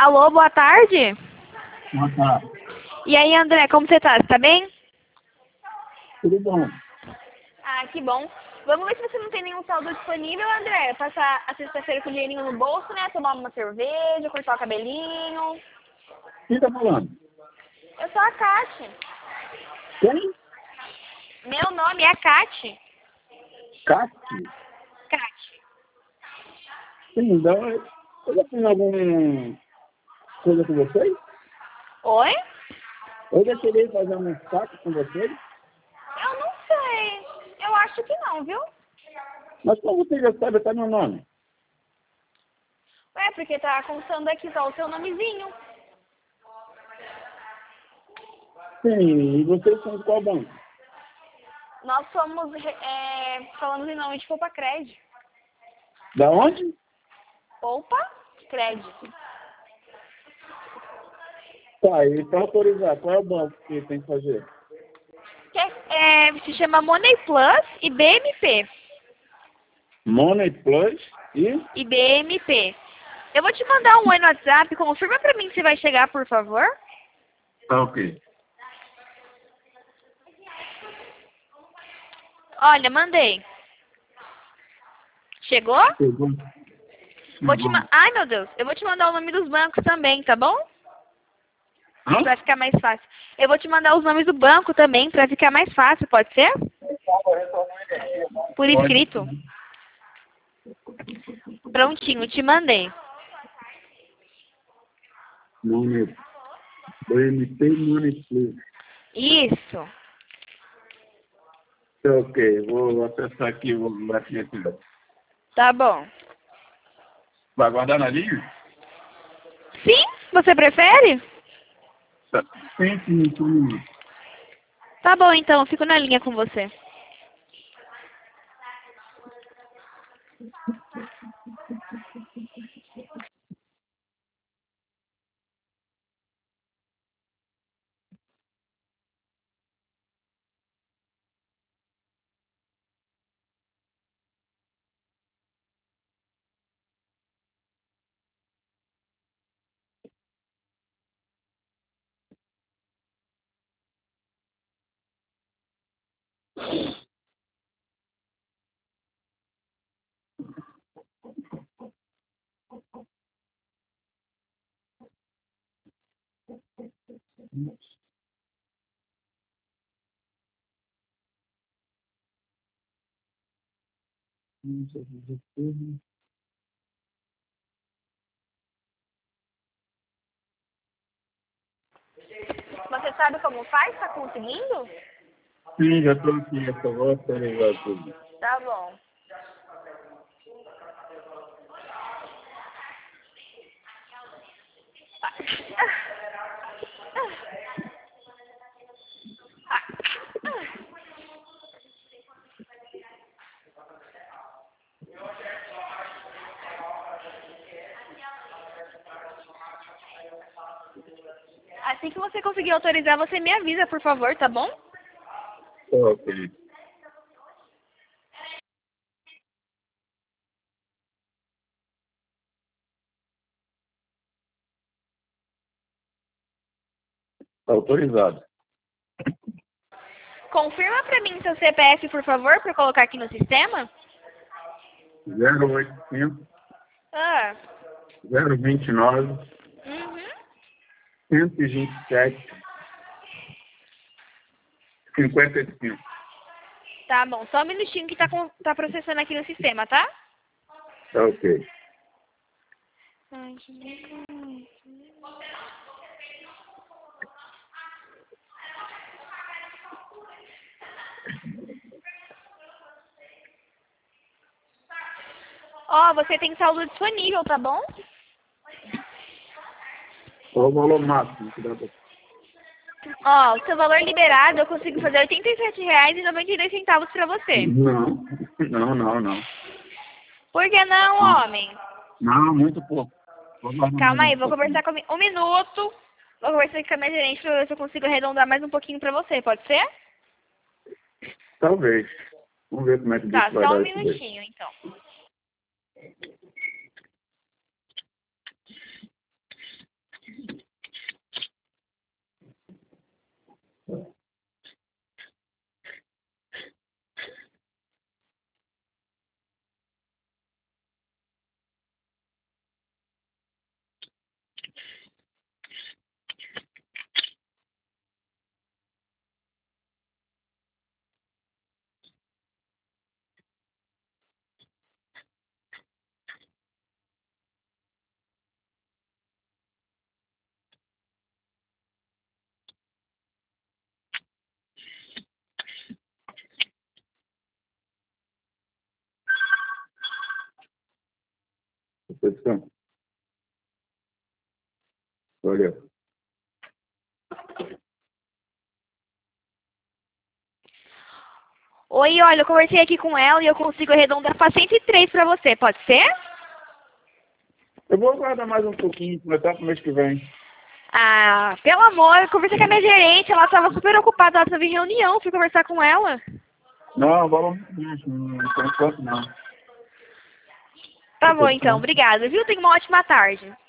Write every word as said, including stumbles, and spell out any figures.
Alô, boa tarde. Boa tarde. E aí, André, como você tá? Você tá bem? Tudo bom? Ah, que bom. Vamos ver se você não tem nenhum saldo disponível, André. Passar a sexta-feira com o dinheirinho no bolso, né? Tomar uma cerveja, cortar o cabelinho. Quem tá falando? Eu sou a Kate. Quem? Meu nome é Kate. Cássio? Kate. Sim, então, eu já fiz alguma coisa com vocês? Oi? Eu já queria fazer um saco com vocês, Eu não sei. Eu acho que não, viu? mas como você já sabe até meu nome? Ué, porque tá constando aqui só o seu nomezinho. Sim, e vocês são de qual banco? Nós somos, é, falamos em nome de Poupa Crédito. Da onde? Poupa Crédito. Tá, e para autorizar, qual é o banco que tem que fazer? Que é, é, se chama Money Plus e B M P. Money Plus e? E B M P. Eu vou te mandar um oi no WhatsApp. Confirma pra mim se vai chegar, por favor. Tá, ok. Olha, mandei. Chegou? Chegou. Vou te Chegou. ma- Ai, meu Deus. Eu vou te mandar o nome dos bancos também, tá bom? Hã? Pra ficar mais fácil. Eu vou te mandar os nomes do banco também, pra ficar mais fácil, pode ser? Por Pode. escrito. Prontinho, te mandei. Money. B M P Money Plus. Isso. Tá, ok, vou acessar aqui, vou bater aqui. Tá bom. Vai guardar na linha? Sim? Você prefere? Tá. Sim, sim, sim. Tá bom, então. Eu fico na linha com você. Você sabe como faz? Tá conseguindo? Sim, já estou aqui, eu só vou atualizar tudo. Tá bom. Assim que você conseguir autorizar, você me avisa, por favor, tá bom? Tá, ok. Tá autorizado. Confirma pra mim seu C P F, por favor, pra eu colocar aqui no sistema. zero oito cinco, Ah. zero vinte e nove, Uhum. cento e vinte e sete, cinquenta e cinco. Tá bom. Só um minutinho que tá, com... tá processando aqui no sistema, tá? Tá, ok. Ai, que legal. Ó, você tem saldo disponível, tá bom? Qual o valor máximo que dá pra... Ó, o seu valor liberado eu consigo fazer oitenta e sete reais e noventa e dois centavos pra você. Não, não, não, não. Por que não, Não, homem? não, muito pouco. Vou guardar mais Calma um aí, vou pouquinho. conversar comigo. Um minuto. Vou conversar com a minha gerente pra ver se eu consigo arredondar mais um pouquinho pra você, pode ser? Talvez. Vamos ver como é que o Tá, bicho vai só um dar isso daí. minutinho, então. disposição. Valeu. Oi, olha, eu conversei aqui com ela e eu consigo arredondar para cento e três para você, pode ser? Eu vou aguardar mais um pouquinho, começar pro mês que vem. Ah, pelo amor, eu conversei com a minha gerente, ela estava super ocupada, ela estava em reunião, fui conversar com ela. Não, vamos mesmo, por enquanto não. Tá bom então, obrigada, viu? Tenha uma ótima tarde.